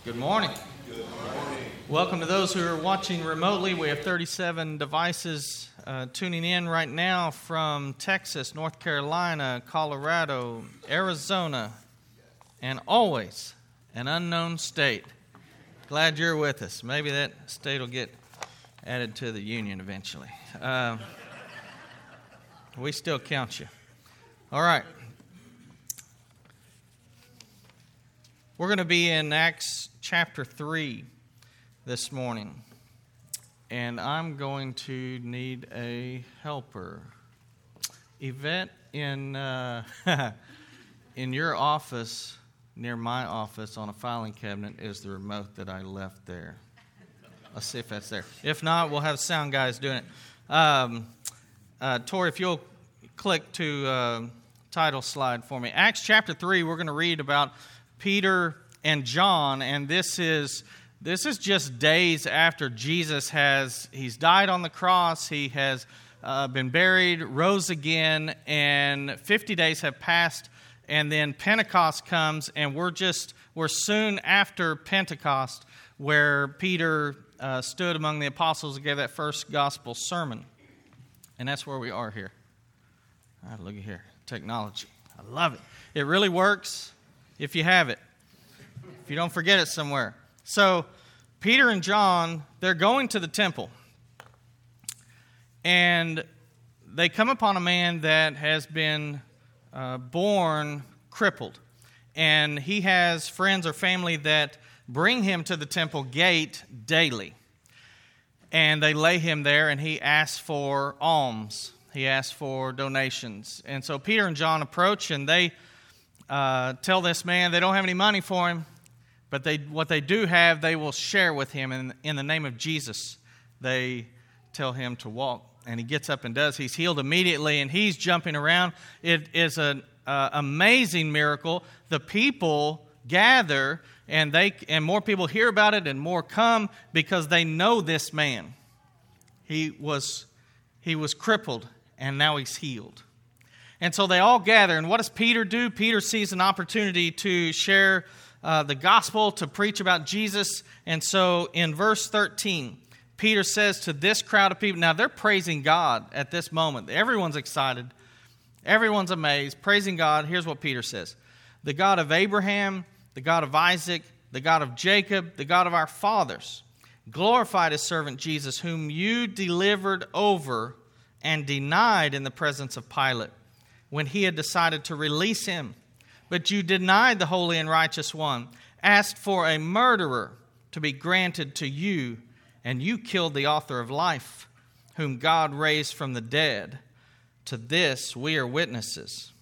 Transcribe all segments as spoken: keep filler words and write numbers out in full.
Good morning. Good morning. Welcome to those who are watching remotely. We have thirty-seven devices uh, tuning in right now from Texas, North Carolina, Colorado, Arizona, and always an unknown state. Glad you're with us. Maybe that state will get added to the union eventually. Uh, we still count you. All right. We're going to be in Acts chapter three this morning, and I'm going to need a helper. Yvette, in uh, in your office, near my office on a filing cabinet, is the remote that I left there. Let's see if that's there. If not, we'll have sound guys doing it. Um, uh, Tori, if you'll click to uh, title slide for me. Acts chapter three, we're going to read about Peter and John, and this is this is just days after Jesus has he's died on the cross, he has uh, been buried, rose again, and fifty days have passed, and then Pentecost comes, and we're just we're soon after Pentecost, where Peter uh, stood among the apostles and gave that first gospel sermon, and that's where we are here. All right, look at here, technology, I love it. It really works if you have it. If you don't forget it somewhere. So, Peter and John, they're going to the temple. And they come upon a man that has been uh, born crippled. And he has friends or family that bring him to the temple gate daily. And they lay him there, and he asks for alms. He asks for donations. And so Peter and John approach, and they uh, tell this man they don't have any money for him. But they, what they do have, they will share with him. And in the name of Jesus, they tell him to walk. And he gets up and does. He's healed immediately, and he's jumping around. It is an uh, amazing miracle. The people gather, and they and more people hear about it, and more come because they know this man. He was he was crippled, and now he's healed. And so they all gather. And what does Peter do? Peter sees an opportunity to share Uh, the gospel, to preach about Jesus. And so in verse thirteen, Peter says to this crowd of people, now they're praising God at this moment. Everyone's excited. Everyone's amazed, praising God. Here's what Peter says. The God of Abraham, the God of Isaac, the God of Jacob, the God of our fathers, glorified his servant Jesus, whom you delivered over and denied in the presence of Pilate when he had decided to release him. But you denied the holy and righteous one, asked for a murderer to be granted to you, and you killed the author of life, whom God raised from the dead. To this we are witnesses.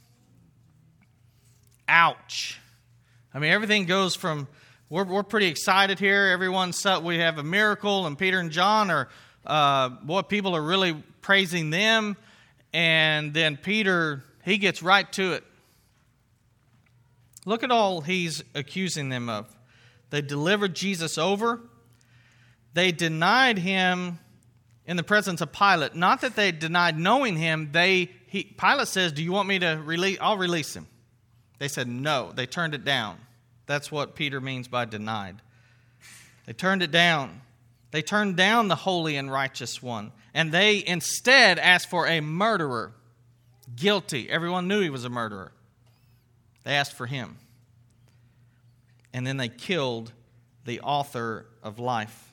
Ouch. I mean, everything goes from, we're, we're pretty excited here. Everyone's, we have a miracle, and Peter and John are, uh, boy, people are really praising them. And then Peter, he gets right to it. Look at all he's accusing them of. They delivered Jesus over. They denied him in the presence of Pilate. Not that they denied knowing him. They he, Pilate says, do you want me to release? I'll release him. They said no. They turned it down. That's what Peter means by denied. They turned it down. They turned down the holy and righteous one. And they instead asked for a murderer. Guilty. Everyone knew he was a murderer. They asked for him. And then they killed the author of life.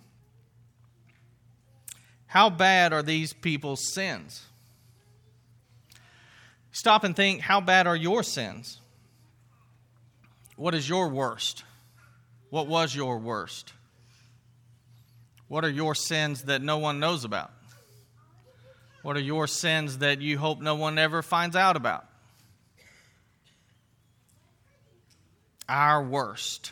How bad are these people's sins? Stop and think, how bad are your sins? What is your worst? What was your worst? What are your sins that no one knows about? What are your sins that you hope no one ever finds out about? Our worst.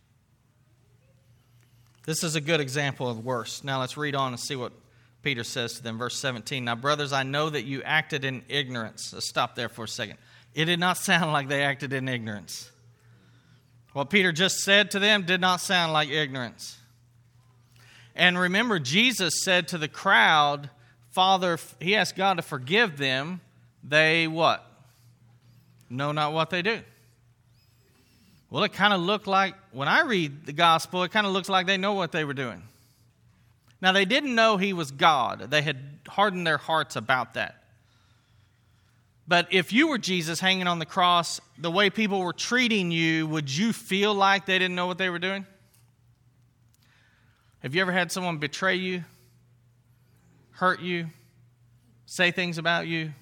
This is a good example of worst. Now let's read on and see what Peter says to them. Verse seventeen. Now, brothers, I know that you acted in ignorance. Let's stop there for a second. It did not sound like they acted in ignorance. What Peter just said to them did not sound like ignorance. And remember, Jesus said to the crowd, Father, he asked God to forgive them. They what? Know not what they do. Well, it kind of looked like, when I read the gospel, it kind of looks like they know what they were doing. Now, they didn't know he was God. They had hardened their hearts about that. But if you were Jesus hanging on the cross, the way people were treating you, would you feel like they didn't know what they were doing? Have you ever had someone betray you, hurt you, say things about you?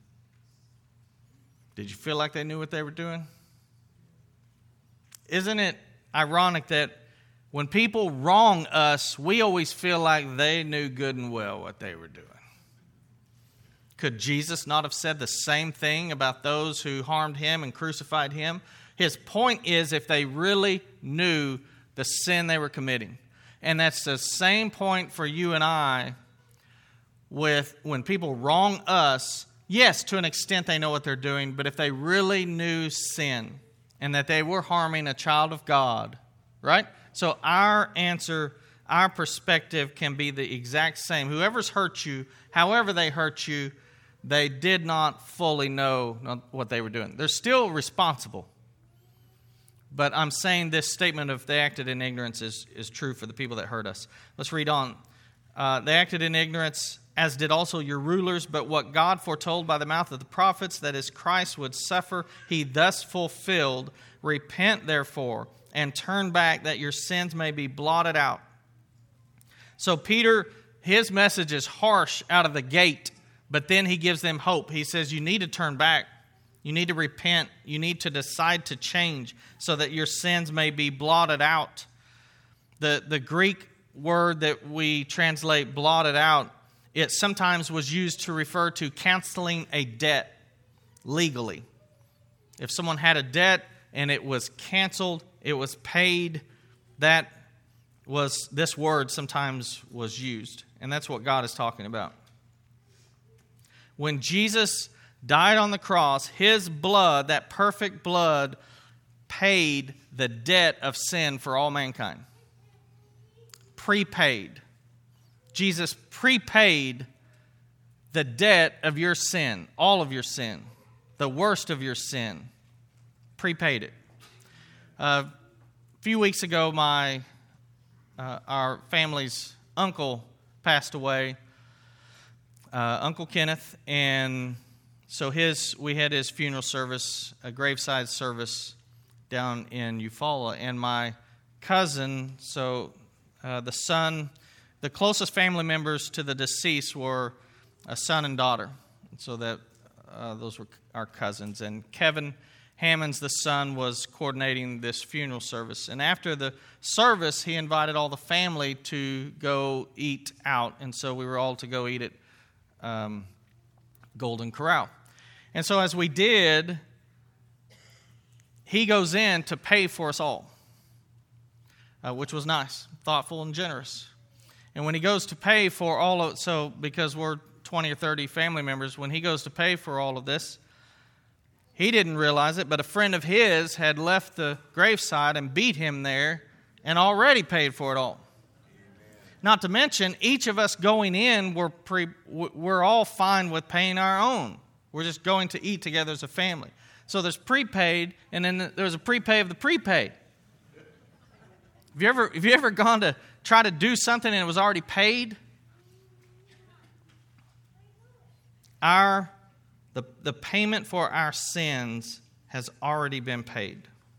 Did you feel like they knew what they were doing? Isn't it ironic that when people wrong us, we always feel like they knew good and well what they were doing? Could Jesus not have said the same thing about those who harmed him and crucified him? His point is, if they really knew the sin they were committing. And that's the same point for you and I with when people wrong us. Yes, to an extent they know what they're doing, but if they really knew sin and that they were harming a child of God, right? So our answer, our perspective can be the exact same. Whoever's hurt you, however they hurt you, they did not fully know what they were doing. They're still responsible. But I'm saying this statement of they acted in ignorance is, is true for the people that hurt us. Let's read on. Uh, they acted in ignorance, as did also your rulers, but what God foretold by the mouth of the prophets, that is Christ would suffer, he thus fulfilled. Repent, therefore, and turn back, that your sins may be blotted out. So Peter, his message is harsh out of the gate, but then he gives them hope. He says, you need to turn back. You need to repent. You need to decide to change so that your sins may be blotted out. The, the Greek word that we translate blotted out, it sometimes was used to refer to canceling a debt legally. If someone had a debt and it was canceled, it was paid, that was, this word sometimes was used. And that's what God is talking about. When Jesus died on the cross, his blood, that perfect blood, paid the debt of sin for all mankind. Prepaid. Jesus prepaid the debt of your sin, all of your sin, the worst of your sin. Prepaid it. Uh, a few weeks ago, my uh, our family's uncle passed away. Uh, Uncle Kenneth, and so his we had his funeral service, a graveside service down in Eufaula, and my cousin, so uh, the son, the closest family members to the deceased were a son and daughter, so that uh, those were our cousins, and Kevin Hammonds, the son, was coordinating this funeral service, and after the service, he invited all the family to go eat out, and so we were all to go eat at Um, Golden Corral. And so as we did, he goes in to pay for us all, uh, which was nice, thoughtful, and generous. And when he goes to pay for all of it, so because we're twenty or thirty family members, when he goes to pay for all of this, he didn't realize it, but a friend of his had left the graveside and beat him there and already paid for it all. Not to mention, each of us going in, we're, pre, we're all fine with paying our own. We're just going to eat together as a family. So there's prepaid, and then there's a prepay of the prepaid. Have you ever, have you ever gone to try to do something and it was already paid? Our, the, the payment for our sins has already been paid.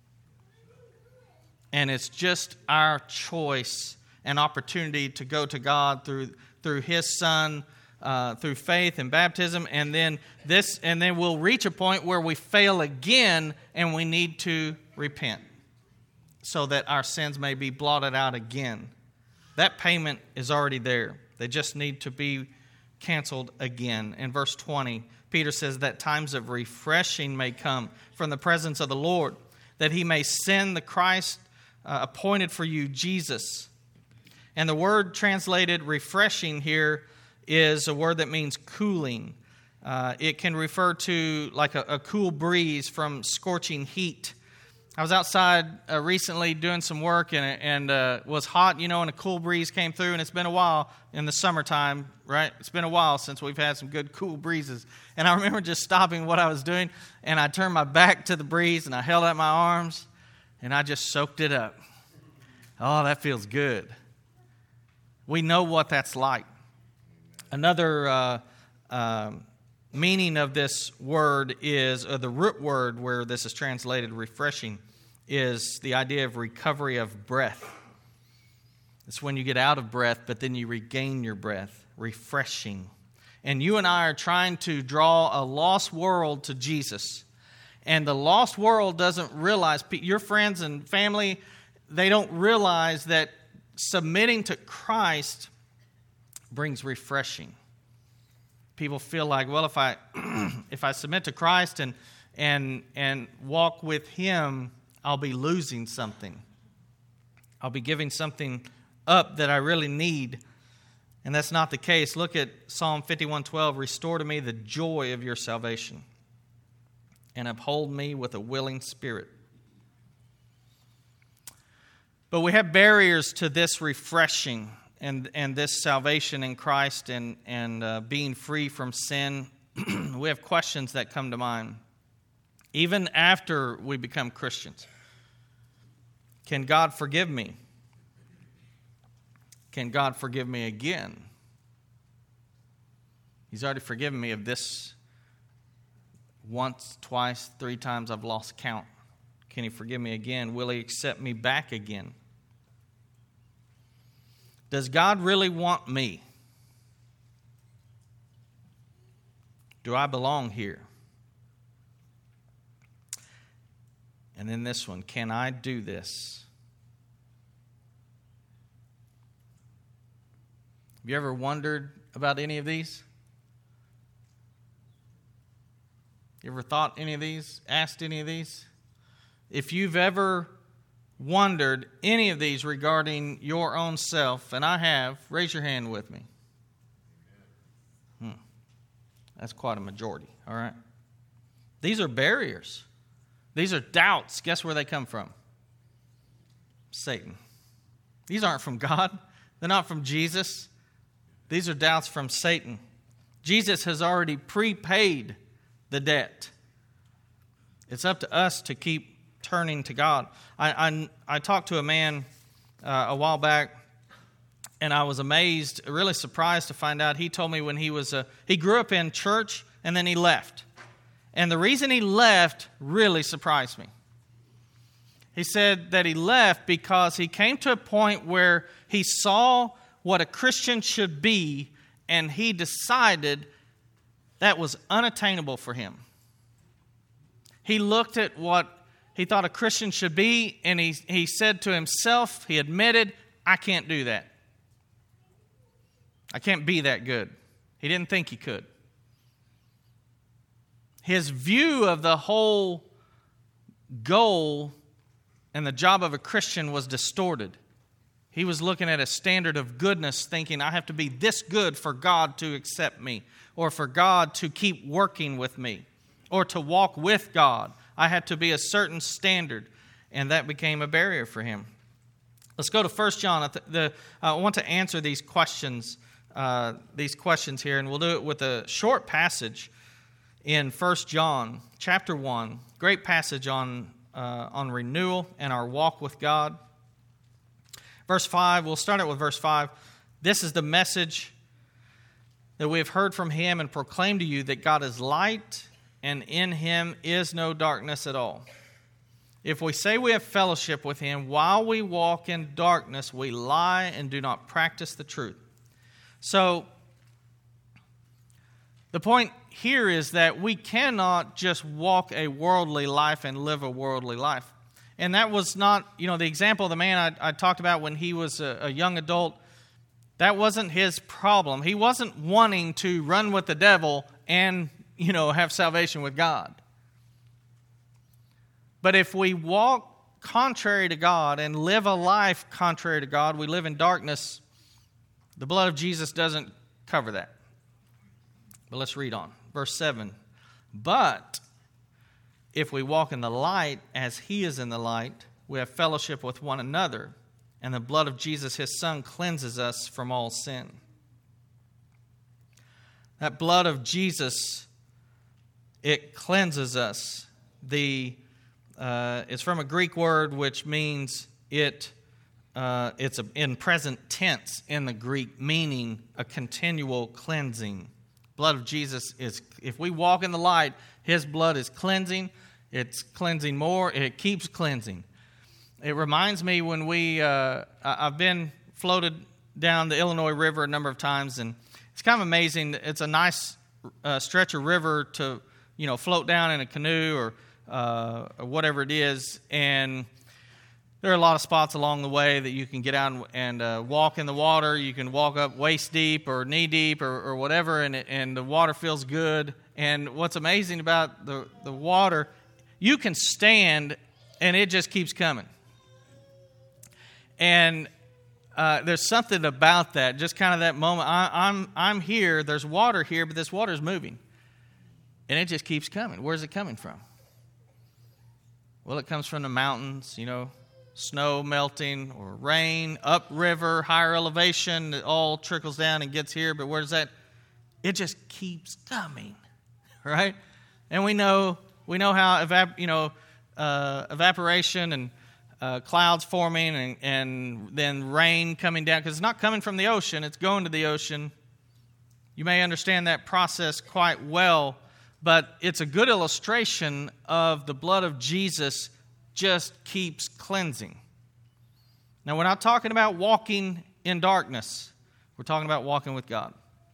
And it's just our choice, an opportunity to go to God through through His Son, uh, through faith and baptism, and then this, and then we'll reach a point where we fail again, and we need to repent, so that our sins may be blotted out again. That payment is already there; they just need to be canceled again. In verse twenty, Peter says that times of refreshing may come from the presence of the Lord, that He may send the Christ uh, appointed for you, Jesus. And the word translated refreshing here is a word that means cooling. Uh, it can refer to like a, a cool breeze from scorching heat. I was outside uh, recently doing some work, and and uh, it was hot, you know, and a cool breeze came through, and it's been a while in the summertime, right? It's been a while since we've had some good cool breezes. And I remember just stopping what I was doing, and I turned my back to the breeze, and I held out my arms, and I just soaked it up. Oh, that feels good. We know what that's like. Another uh, uh, meaning of this word is, or the root word where this is translated refreshing, is the idea of recovery of breath. It's when you get out of breath, but then you regain your breath. Refreshing. And you and I are trying to draw a lost world to Jesus. And the lost world doesn't realize, your friends and family, they don't realize that submitting to Christ brings refreshing. People feel like, well, if I if I submit to Christ and and and walk with Him, I'll be losing something. I'll be giving something up that I really need. And that's not the case. Look at Psalm fifty-one twelve. Restore to me the joy of your salvation, and uphold me with a willing spirit. But we have barriers to this refreshing and, and this salvation in Christ and, and uh, being free from sin. We have questions that come to mind. Even after we become Christians. Can God forgive me? Can God forgive me again? He's already forgiven me of this once, twice, three times. I've lost count. Can He forgive me again? Will He accept me back again? Does God really want me? Do I belong here? And then this one, can I do this? Have you ever wondered about any of these? You ever thought any of these? Asked any of these? If you've ever wondered any of these regarding your own self, and I have, raise your hand with me. Hmm. That's quite a majority, all right? These are barriers. These are doubts. Guess where they come from? Satan. These aren't from God. They're not from Jesus. These are doubts from Satan. Jesus has already prepaid the debt. It's up to us to keep turning to God. I I, I talked to a man uh, a while back, and I was amazed, really surprised to find out. He told me when he was a, he grew up in church, and then he left. And the reason he left really surprised me. He said that he left because he came to a point where he saw what a Christian should be, and he decided that was unattainable for him. He looked at what he thought a Christian should be, and he, he said to himself, he admitted, I can't do that. I can't be that good. He didn't think he could. His view of the whole goal and the job of a Christian was distorted. He was looking at a standard of goodness, thinking, I have to be this good for God to accept me, or for God to keep working with me, or to walk with God. I had to be a certain standard, and that became a barrier for him. Let's go to First John. The, I want to answer these questions, uh, these questions here, and we'll do it with a short passage in First John chapter one. Great passage on uh, on renewal and our walk with God. Verse five, we'll start out with verse five. This is the message that we have heard from Him and proclaim to you, that God is light, and in Him is no darkness at all. If we say we have fellowship with Him while we walk in darkness, we lie and do not practice the truth. So, the point here is that we cannot just walk a worldly life and live a worldly life. And that was not, you know, the example of the man I, I talked about when he was a, a young adult. That wasn't his problem. He wasn't wanting to run with the devil and, you know, have salvation with God. But if we walk contrary to God and live a life contrary to God, we live in darkness, the blood of Jesus doesn't cover that. But let's read on. Verse seven. But if we walk in the light as He is in the light, we have fellowship with one another, and the blood of Jesus, His Son, cleanses us from all sin. That blood of Jesus, it cleanses us. The uh, it's from a Greek word which means it. Uh, it's a, in present tense in the Greek, meaning a continual cleansing. Blood of Jesus is, if we walk in the light, His blood is cleansing. It's cleansing more. It keeps cleansing. It reminds me when we, uh, I've been floated down the Illinois River a number of times, and it's kind of amazing. It's a nice uh, stretch of river to, you know, float down in a canoe or, uh, or whatever it is, and there are a lot of spots along the way that you can get out and, and uh, walk in the water. You can walk up waist deep or knee deep or, or whatever, and it, and the water feels good. And what's amazing about the, the water, you can stand and it just keeps coming. And uh, there's something about that, just kind of that moment. I, I'm I'm here. There's water here, but this water is moving, and it just keeps coming. Where's it coming from? Well, it comes from the mountains, you know. Snow melting or rain, upriver, higher elevation, it all trickles down and gets here. But where does that? It just keeps coming, right? And we know we know how evap- you know uh, evaporation and uh, clouds forming and, and then rain coming down, because it's not coming from the ocean; it's going to the ocean. You may understand that process quite well, but it's a good illustration of the blood of Jesus. Just keeps cleansing. Now, we're not talking about walking in darkness. We're talking about walking with God.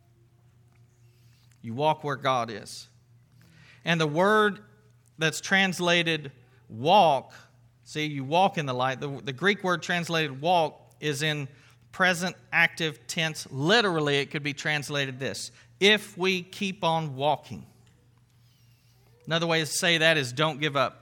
You walk where God is. And the word that's translated walk, see, you walk in the light. The, the Greek word translated walk is in present active tense. Literally, it could be translated this: if we keep on walking. Another way to say that is don't give up.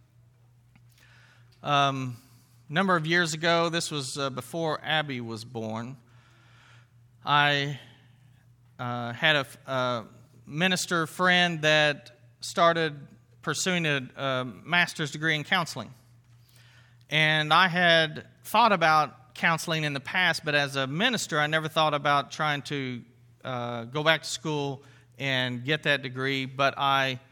Um, a number of years ago, this was uh, before Abby was born, I uh, had a, a minister friend that started pursuing a, a master's degree in counseling. And I had thought about counseling in the past, but as a minister, I never thought about trying to uh, go back to school and get that degree, but I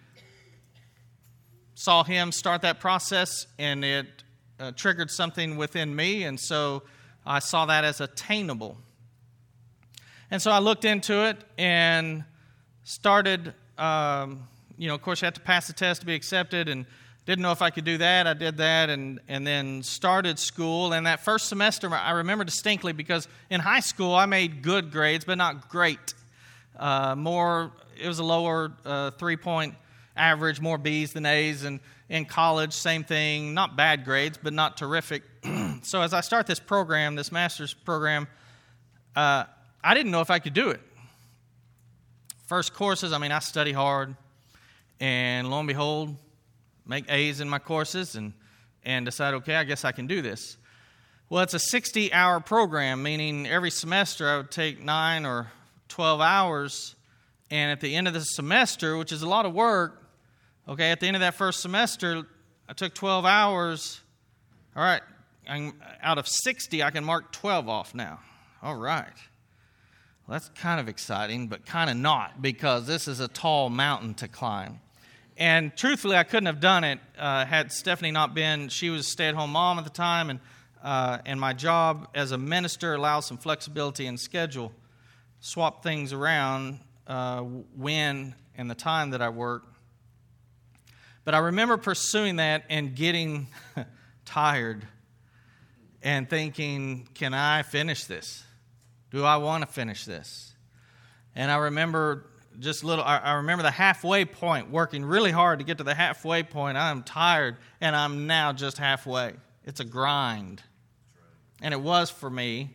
saw him start that process, and it uh, triggered something within me, and so I saw that as attainable. And so I looked into it and started, um, you know, of course you have to pass the test to be accepted, and didn't know if I could do that. I did that, and, and then started school. And that first semester, I remember distinctly, because in high school I made good grades, but not great. Uh, more, it was a lower uh, three-point average, more B's than A's, and in college, same thing, not bad grades, but not terrific. So as I start this program, this master's program, uh, I didn't know if I could do it. First courses, I mean, I study hard, and lo and behold, make A's in my courses, and, and decide, okay, I guess I can do this. Well, it's a sixty-hour program, meaning every semester I would take nine or twelve hours, and at the end of the semester, which is a lot of work, okay, at the end of that first semester, I took twelve hours. All right, I'm, out of sixty, I can mark twelve off now. All right. Well, that's kind of exciting, but kind of not, because this is a tall mountain to climb. And truthfully, I couldn't have done it uh, had Stephanie not been. She was a stay-at-home mom at the time, and uh, and my job as a minister allows some flexibility in schedule, swap things around uh, when and the time that I work. But I remember pursuing that and getting tired and thinking, can I finish this? Do I want to finish this? And I remember just little, I, I remember the halfway point, working really hard to get to the halfway point. I'm tired, and I'm now just halfway. It's a grind. And it was for me.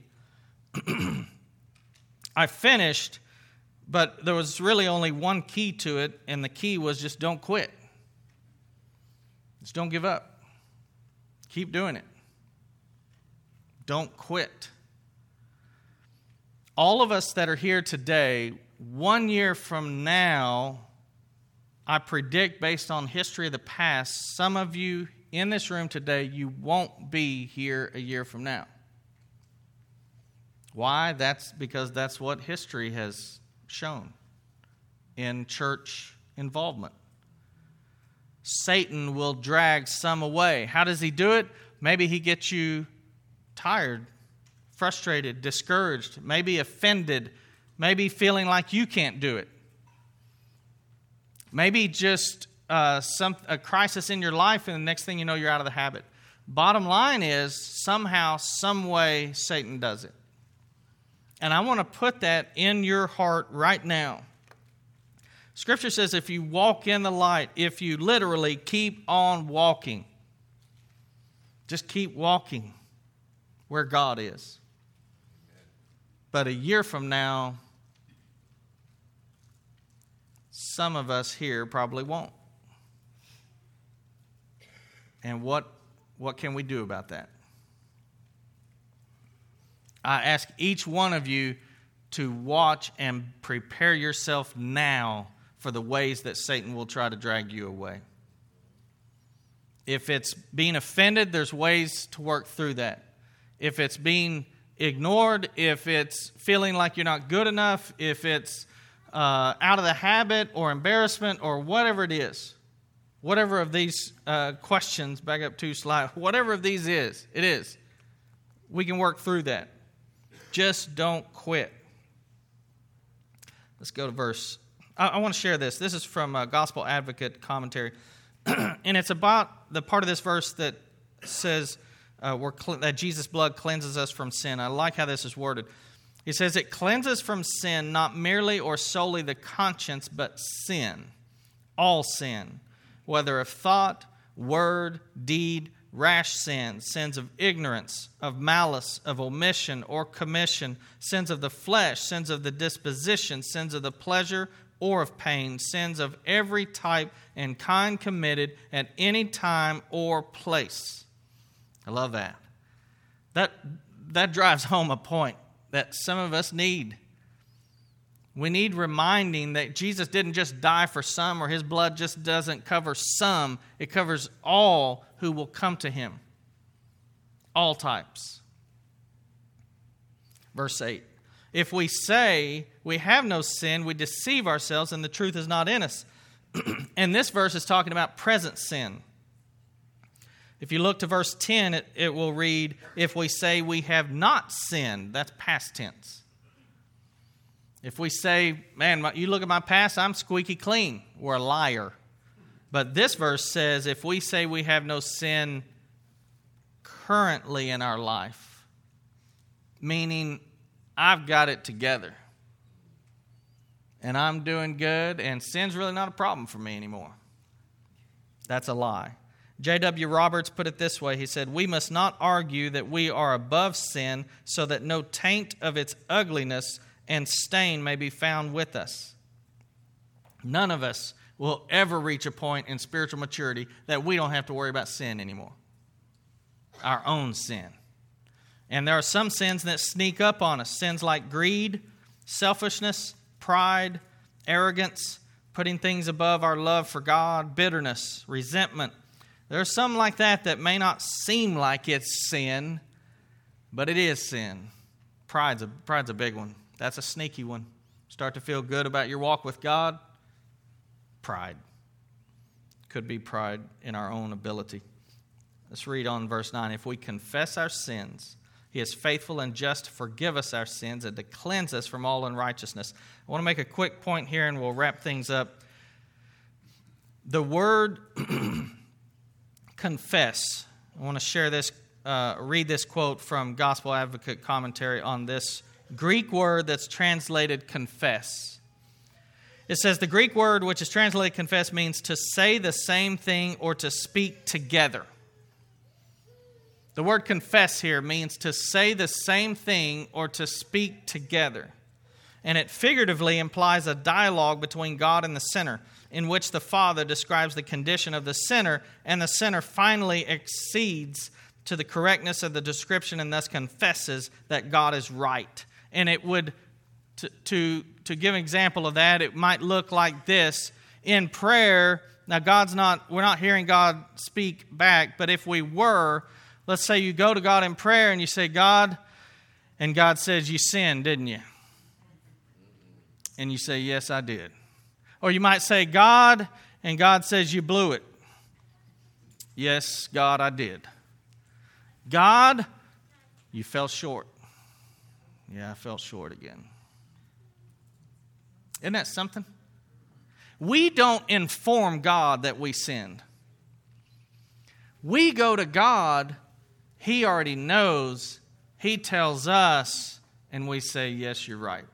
I finished, but there was really only one key to it, and the key was just don't quit. Just don't give up. Keep doing it. Don't quit. All of us that are here today, one year from now, I predict based on history of the past, some of you in this room today, you won't be here a year from now. Why? That's because that's what history has shown in church involvement. Satan will drag some away. How does he do it? Maybe he gets you tired, frustrated, discouraged, maybe offended, maybe feeling like you can't do it. Maybe just uh, some a crisis in your life, and the next thing you know, you're out of the habit. Bottom line is, somehow, some way, Satan does it. And I want to put that in your heart right now. Scripture says if you walk in the light, if you literally keep on walking, just keep walking where God is. But a year from now, some of us here probably won't. And what, what can we do about that? I ask each one of you to watch and prepare yourself now for the ways that Satan will try to drag you away. If it's being offended, there's ways to work through that. If it's being ignored, if it's feeling like you're not good enough, if it's uh, out of the habit or embarrassment or whatever it is, whatever of these uh, questions, back up two slides, whatever of these is, it is, we can work through that. Just don't quit. Let's go to verse. I, I want to share this. This is from a Gospel Advocate commentary. And it's about the part of this verse that says uh, we're cl- that Jesus' blood cleanses us from sin. I like how this is worded. He says it cleanses from sin, not merely or solely the conscience, but sin. All sin. Whether of thought, word, deed, rash sins, sins of ignorance, of malice, of omission or commission, sins of the flesh, sins of the disposition, sins of the pleasure or of pain, sins of every type and kind committed at any time or place. I love that. That, that drives home a point that some of us need. We need reminding that Jesus didn't just die for some, or his blood just doesn't cover some. It covers all who will come to him. All types. Verse eight. If we say we have no sin, we deceive ourselves and the truth is not in us. And this verse is talking about present sin. If you look to verse ten, it, it will read, if we say we have not sinned, that's past tense. If we say, man, you look at my past, I'm squeaky clean, we're a liar. But this verse says, if we say we have no sin currently in our life, meaning I've got it together, and I'm doing good, and sin's really not a problem for me anymore. That's a lie. J W Roberts put it this way. He said, we must not argue that we are above sin so that no taint of its ugliness and stain may be found with us. None of us will ever reach a point in spiritual maturity that we don't have to worry about sin anymore. Our own sin. And there are some sins that sneak up on us. Sins like greed, selfishness, pride, arrogance, putting things above our love for God, bitterness, resentment. There are some like that that may not seem like it's sin, but it is sin. Pride's a, pride's a big one. That's a sneaky one. Start to feel good about your walk with God. Pride. Could be pride in our own ability. Let's read on verse nine. If we confess our sins, he is faithful and just to forgive us our sins and to cleanse us from all unrighteousness. I want to make a quick point here and we'll wrap things up. The word confess. I want to share this, uh, read this quote from Gospel Advocate commentary on this Greek word that's translated confess. It says the Greek word which is translated confess means to say the same thing or to speak together. The word confess here means to say the same thing or to speak together. And it figuratively implies a dialogue between God and the sinner, in which the Father describes the condition of the sinner, and the sinner finally accedes to the correctness of the description and thus confesses that God is right. And it would, to, to, to give an example of that, it might look like this. In prayer, now God's not, we're not hearing God speak back, but if we were, let's say you go to God in prayer and you say, God, and God says, you sinned, didn't you? And you say, yes, I did. Or you might say, God, and God says, you blew it. Yes, God, I did. God, you fell short. Yeah, I fell short again. Isn't that something? We don't inform God that we sinned. We go to God, He already knows, He tells us, and we say, yes, you're right.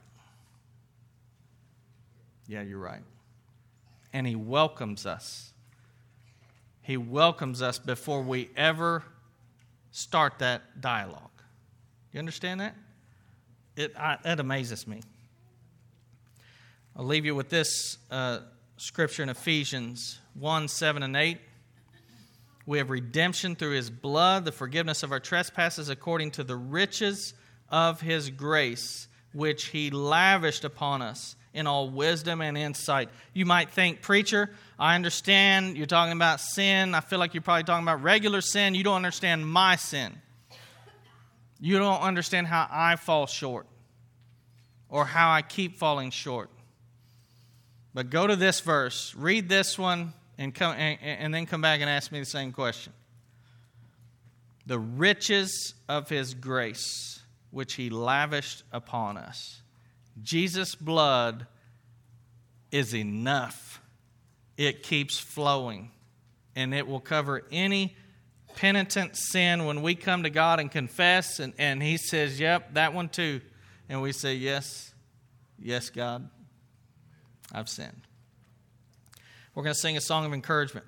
Yeah, you're right. And He welcomes us. He welcomes us before we ever start that dialogue. You understand that? It, I, that amazes me. I'll leave you with this uh, scripture in Ephesians one, seven, and eight. We have redemption through His blood, the forgiveness of our trespasses according to the riches of His grace, which He lavished upon us in all wisdom and insight. You might think, preacher, I understand you're talking about sin. I feel like you're probably talking about regular sin. You don't understand my sin. You don't understand how I fall short or how I keep falling short. But go to this verse, read this one, and come and, and then come back and ask me the same question. The riches of His grace, which He lavished upon us. Jesus' blood is enough. It keeps flowing, and it will cover any penitent sin when we come to God and confess, and, and He says, yep, that one too. And we say, yes, yes, God, I've sinned. We're going to sing a song of encouragement.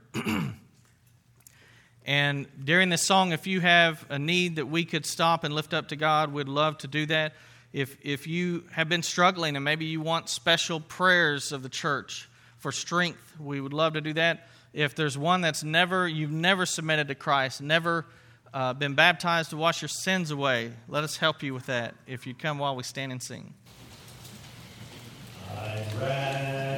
And during this song, if you have a need that we could stop and lift up to God, we'd love to do that. If if you have been struggling and maybe you want special prayers of the church for strength, we would love to do that. If there's one that's never, you've never submitted to Christ, never uh, been baptized to wash your sins away, let us help you with that if you come while we stand and sing. I'd rather